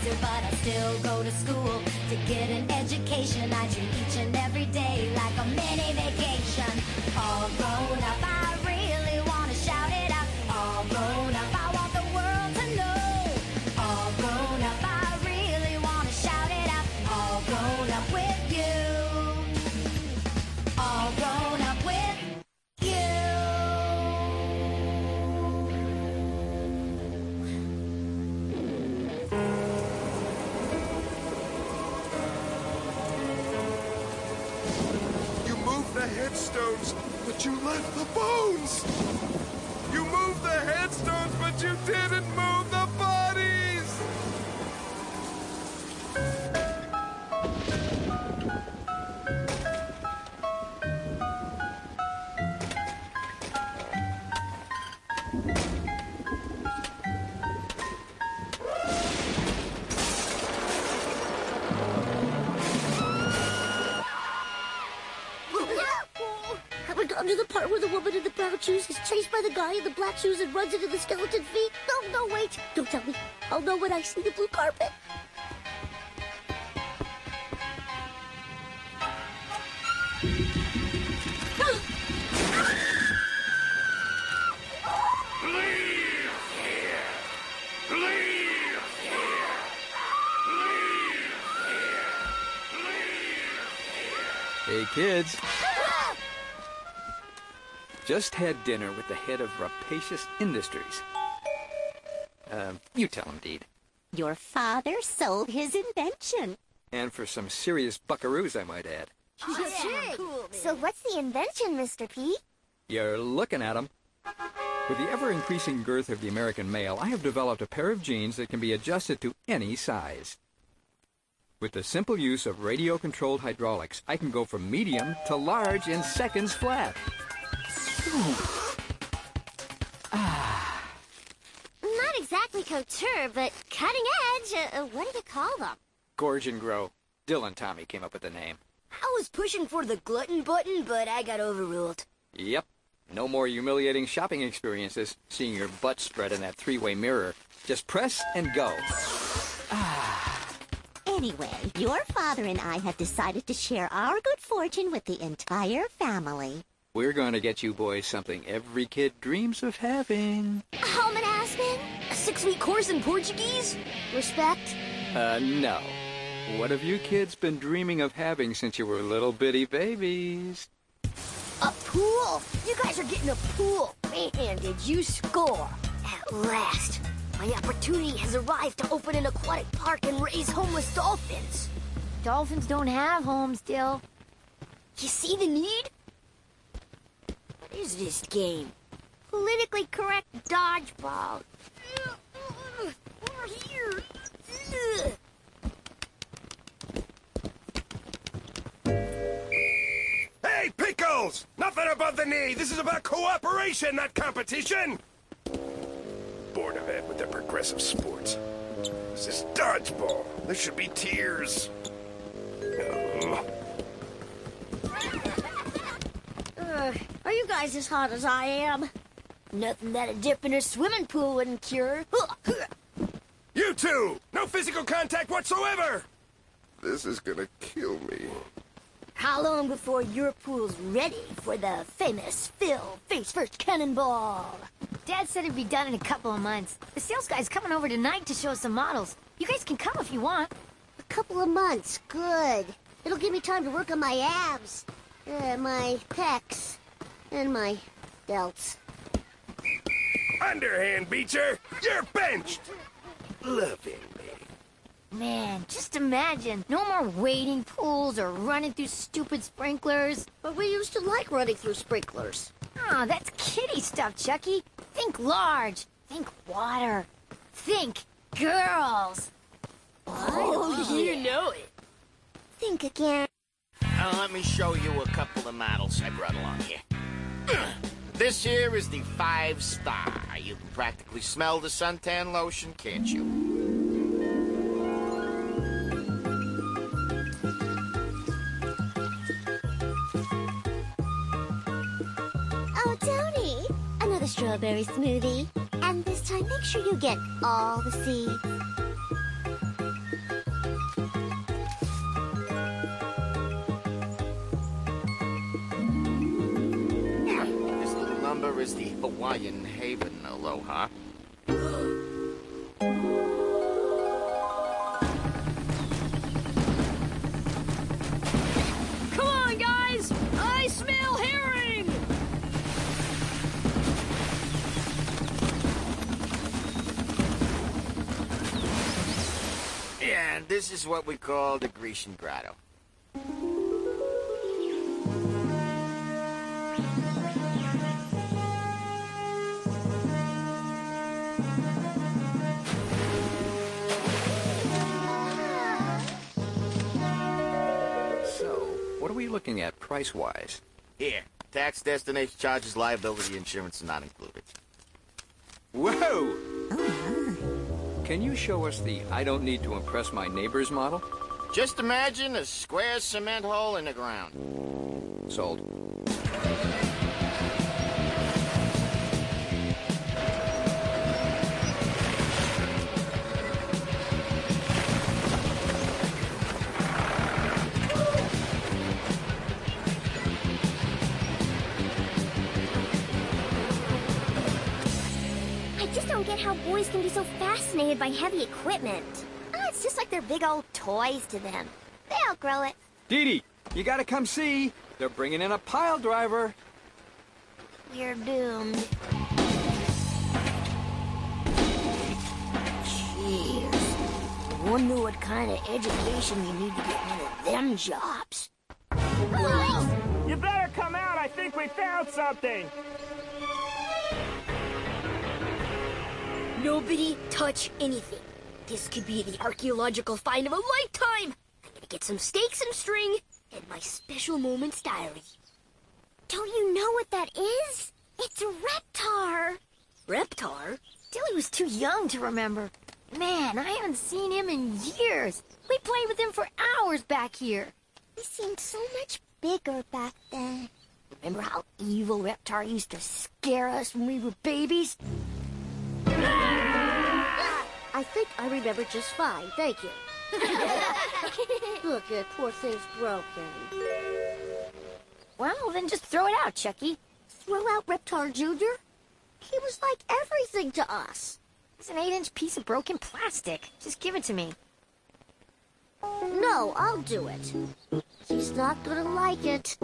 expensive, but I still go to school to get an education. I treat each and every day like a mini vacation. All grown up, I really want to shout it out. All grown up, I want the world to know. All grown up, I really want to shout it out. All grown up with you. All grown up with you. You moved the headstones, but you left the bones. You moved the headstones, but you didn't move the bodies. Have we gotten to the part where the woman in the brown shoes is chased by the guy in the black shoes and runs into the skeleton feet? No, wait. Don't tell me. I'll know when I see the blue carpet. Hey, kids. Just had dinner with the head of Rapacious Industries. You tell him, Deed. Your father sold his invention. And for some serious buckaroos, I might add. Cool. So what's the invention, Mr. P? You're looking at him. With the ever-increasing girth of the American male, I have developed a pair of jeans that can be adjusted to any size. With the simple use of radio-controlled hydraulics, I can go from medium to large in seconds flat. Not exactly couture, but cutting edge. What do you call them? Gorge and Grow. Dylan Tommy came up with the name. I was pushing for the glutton button, but I got overruled. Yep. No more humiliating shopping experiences, seeing your butt spread in that three-way mirror. Just press and go. Anyway, your father and I have decided to share our good fortune with the entire family. We're going to get you boys something every kid dreams of having. Home and Aspen? A 6-week course in Portuguese? Respect? No. What have you kids been dreaming of having since you were little bitty babies? A pool? You guys are getting a pool. Man, did you score? At last. My opportunity has arrived to open an aquatic park and raise homeless dolphins. Dolphins don't have homes, Dill. You see the need? What is this game? Politically correct dodgeball. We're here. Hey, Pickles! Nothing above the knee. This is about cooperation, not competition. Bored of it with their progressive sports. This is dodgeball. There should be tears. Are you guys as hot as I am? Nothing that a dip in a swimming pool wouldn't cure. You two! No physical contact whatsoever! This is gonna kill me. How long before your pool's ready for the famous Phil Face First Cannonball? Dad said it'd be done in a couple of months. The sales guy's coming over tonight to show us some models. You guys can come if you want. A couple of months. Good. It'll give me time to work on my abs, my pecs, and my delts. Underhand, Beecher! You're benched! Lovingly. Man, just imagine. No more wading pools or running through stupid sprinklers. But we used to like running through sprinklers. Ah, that's kiddie stuff, Chucky. Think large. Think water. Think girls. Oh, you know it. Think again. Now, let me show you a couple of models I brought along here. This here is the 5-star. You can practically smell the suntan lotion, can't you? Oh, Tony, another strawberry smoothie. And this time, make sure you get all the seeds. here is the Hawaiian Haven Aloha. Come on, guys! I smell herring! Yeah, and this is what we call the Grecian Grotto. What are we looking at price-wise? Here, tax, destination charges, liability insurance are not included. Whoa! Can you show us the I don't need to impress my neighbors model? Just imagine a square cement hole in the ground. Sold. I just don't get how boys can be so fascinated by heavy equipment. Oh, it's just like they're big old toys to them. They outgrow it. Dee Dee, you gotta come see. They're bringing in a pile driver. We're doomed. Jeez. I wonder what kind of education you need to get one of them jobs. You better come out. I think we found something. Nobody touch anything. This could be the archaeological find of a lifetime. I'm gonna get some stakes and string and my special moments diary. Don't you know what that is? It's a reptar. Reptar? Dilly was too young to remember. Man, I haven't seen him in years. We played with him for hours back here. He seemed so much bigger back then. Remember how evil Reptar used to scare us when we were babies? I think I remember just fine, thank you. Look, that poor thing's broken. Well, then just throw it out, Chucky. Throw out Reptar Jr.? He was like everything to us. It's an 8-inch piece of broken plastic. Just give it to me. No, I'll do it. He's not gonna like it.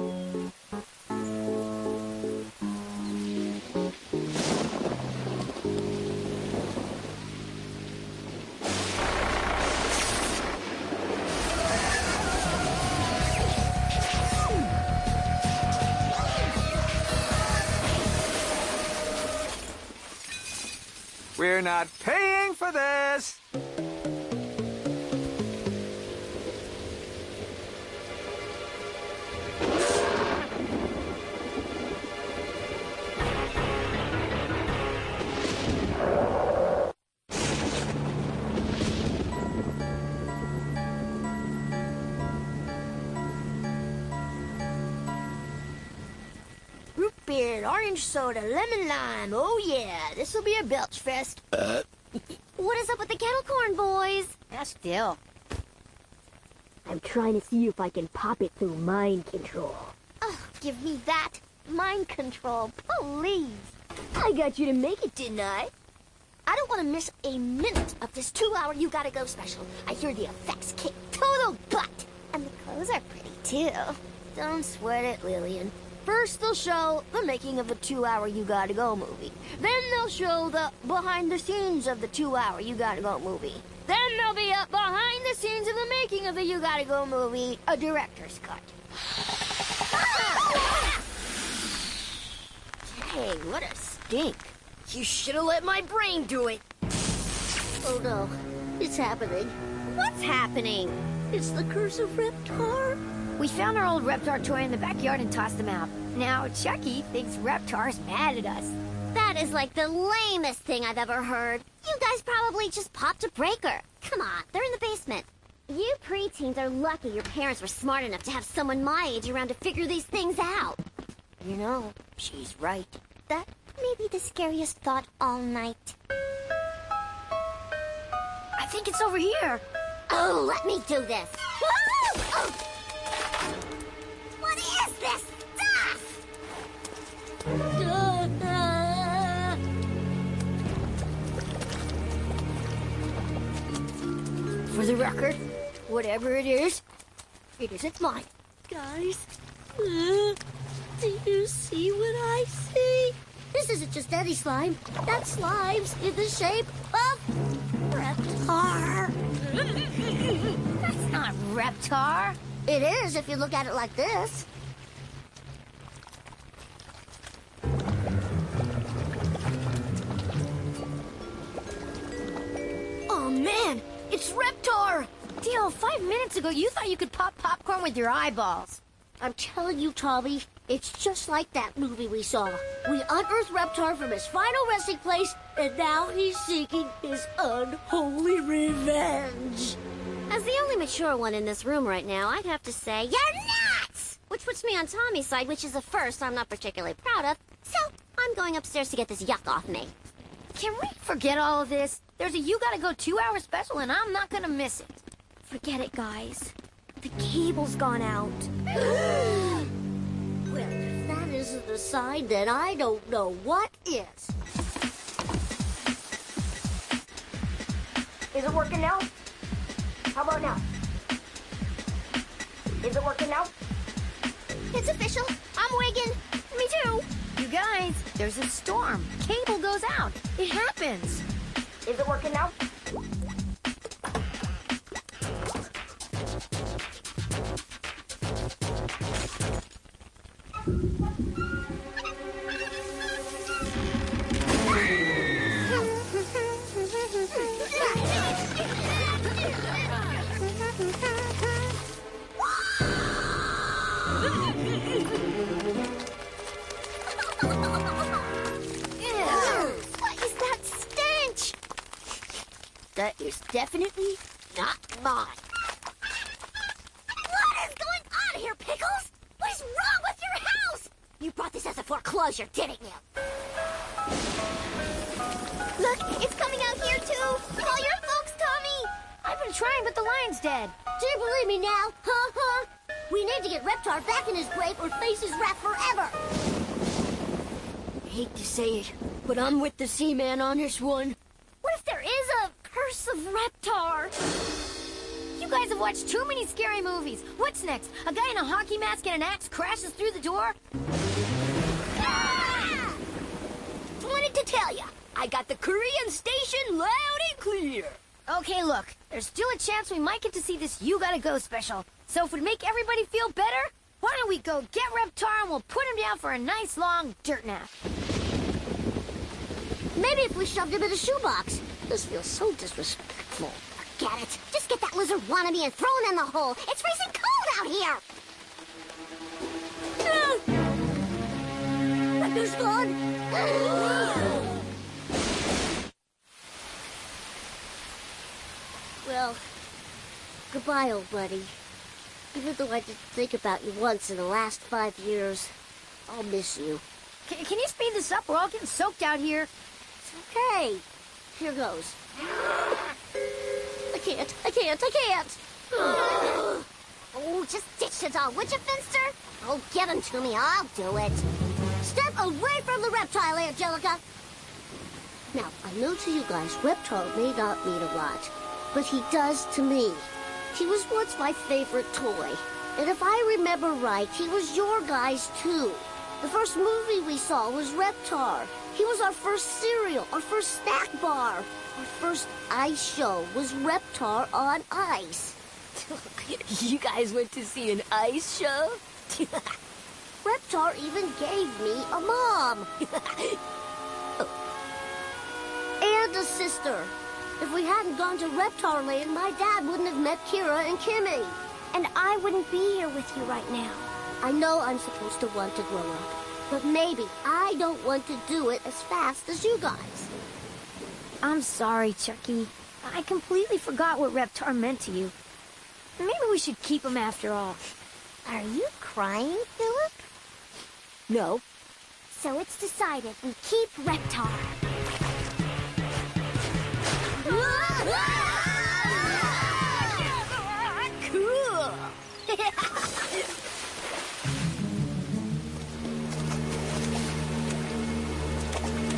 We're not paying for this! Root beer, orange soda, lemon lime. Oh, yeah. This'll be a belch fest. What is up with the kettle corn, boys? Ask Dill. I'm trying to see if I can pop it through mind control. Oh, give me that. Mind control, please. I got you to make it, didn't I? I don't want to miss a minute of this 2-hour You Gotta Go special. I hear the effects kick total butt. And the clothes are pretty, too. Don't sweat it, Lillian. First, they'll show the making of the 2-hour You Gotta Go movie. Then they'll show the behind the scenes of the 2-hour You Gotta Go movie. Then there'll be a behind the scenes of the making of the You Gotta Go movie, a director's cut. Dang, what a stink. You should have let my brain do it. Oh no, it's happening. What's happening? It's the curse of Reptar. We found our old Reptar toy in the backyard and tossed him out. Now Chucky thinks Reptar's mad at us. That is like the lamest thing I've ever heard. You guys probably just popped a breaker. Come on, they're in the basement. You preteens are lucky your parents were smart enough to have someone my age around to figure these things out. You know, she's right. That may be the scariest thought all night. I think it's over here. Oh, let me do this. Oh! What is this stuff? For the record, whatever it isn't mine. Guys, do you see what I see? This isn't just any slime. That slime's in the shape of Reptar. That's not Reptar. It is if you look at it like this. Oh, man, it's Reptar! Dio, 5 minutes ago, you thought you could pop popcorn with your eyeballs. I'm telling you, Tommy, it's just like that movie we saw. We unearthed Reptar from his final resting place, and now he's seeking his unholy revenge. As the only mature one in this room right now, I'd have to say, you're nuts! Which puts me on Tommy's side, which is a first I'm not particularly proud of. So, I'm going upstairs to get this yuck off me. Can we forget all of this? There's a You Gotta Go 2-hour special, and I'm not gonna miss it. Forget it, guys. The cable's gone out. Well, if that isn't a sign, then I don't know what is. Is it working now? How about now? Is it working now? It's official. I'm Wiggin. Me too. You guys, there's a storm. Cable goes out. It happens. Is it working now? What is that stench? That is definitely not mine. What is going on here, Pickles? What is wrong with your house? You brought this as a foreclosure, didn't you? Look, it's coming out here, too. Call your folks, Tommy. I've been trying, but the line's dead. Do you believe me now? Ha. We need to get Reptar back in his grave or face his wrath forever. I hate to say it, but I'm with the Seaman on this one. What if there is a curse of Reptar? You guys have watched too many scary movies. What's next? A guy in a hockey mask and an axe crashes through the door? Ah! Wanted to tell ya, I got the Korean station loud and clear. Okay, look, there's still a chance we might get to see this You Gotta Go special. So if it'd make everybody feel better, why don't we go get Reptar and we'll put him down for a nice long dirt nap. Maybe if we shoved him in a shoebox. This feels so disrespectful. Forget it. Just get that lizard wannabe and throw him in the hole. It's freezing cold out here. Reptar's gone. Well, goodbye, old buddy. Even though I didn't think about you once in the last 5 years, I'll miss you. Can you speed this up? We're all getting soaked out here. It's okay. Here goes. I can't. Oh, just ditch it all, would you, Finster? Oh, give him to me. I'll do it. Step away from the reptile, Angelica. Now, I know to you guys, Reptar may not mean a lot, but he does to me. He was once my favorite toy. And if I remember right, he was your guys, too. The first movie we saw was Reptar. He was our first cereal, our first snack bar. Our first ice show was Reptar on Ice. You guys went to see an ice show? Reptar even gave me a mom. And a sister. If we hadn't gone to Reptar Land, my dad wouldn't have met Kira and Kimmy. And I wouldn't be here with you right now. I know I'm supposed to want to grow up, but maybe I don't want to do it as fast as you guys. I'm sorry, Chucky. I completely forgot what Reptar meant to you. Maybe we should keep him after all. Are you crying, Philip? No. So it's decided. We keep Reptar. Cool.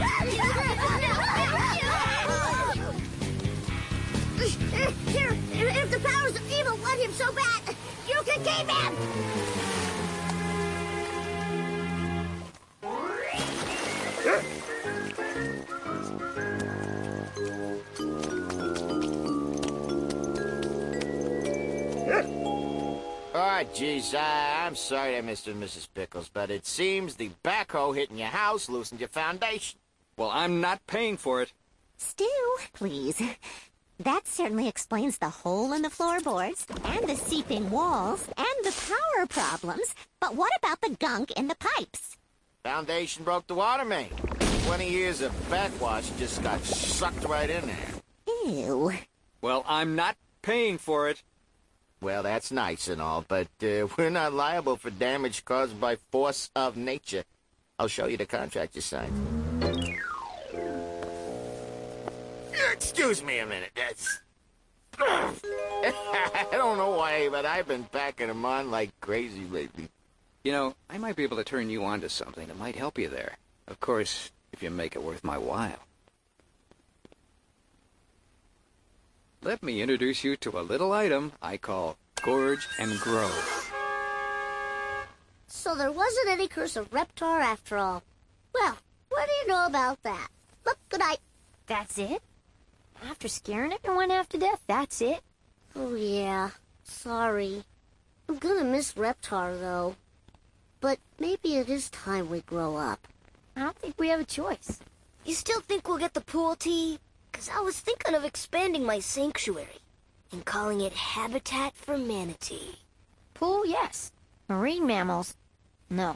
Here, so bad! You can keep him! Oh, geez, I'm sorry, Mr. and Mrs. Pickles, but it seems the backhoe hitting your house loosened your foundation. Well, I'm not paying for it. Stu, please. That certainly explains the hole in the floorboards, and the seeping walls, and the power problems. But what about the gunk in the pipes? Foundation broke the water main. 20 years of backwash just got sucked right in there. Ew. Well, I'm not paying for it. Well, that's nice and all, but we're not liable for damage caused by force of nature. I'll show you the contract you signed. Excuse me a minute. I don't know why, but I've been packing them on like crazy lately. You know, I might be able to turn you on to something that might help you there. Of course, if you make it worth my while. Let me introduce you to a little item I call Gorge and Grow. So there wasn't any curse of Reptar after all. Well, what do you know about that? Look, good night. That's it? After scaring everyone half to death, that's it? Oh, yeah. Sorry. I'm gonna miss Reptar, though. But maybe it is time we grow up. I don't think we have a choice. You still think we'll get the pool, T? 'Cause I was thinking of expanding my sanctuary and calling it Habitat for Manatee. Pool, yes. Marine mammals, no.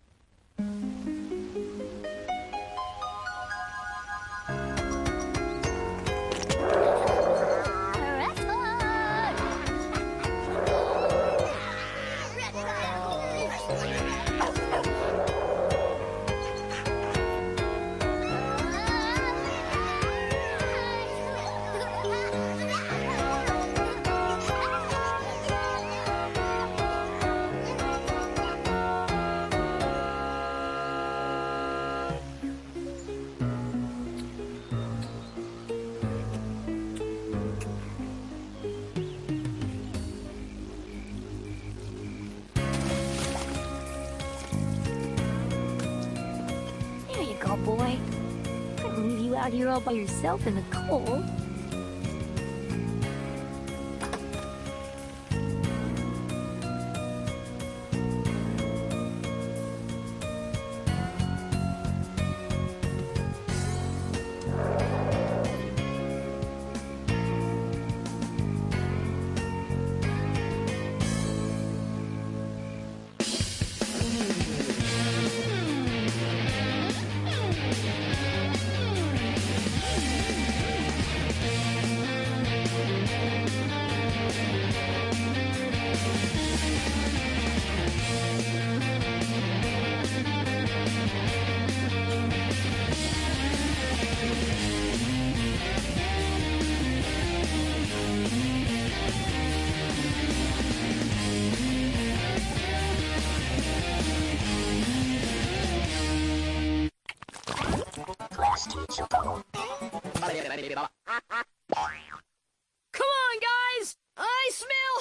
There you go, boy. Couldn't leave you out here all by yourself in the cold. Come on, guys! I smell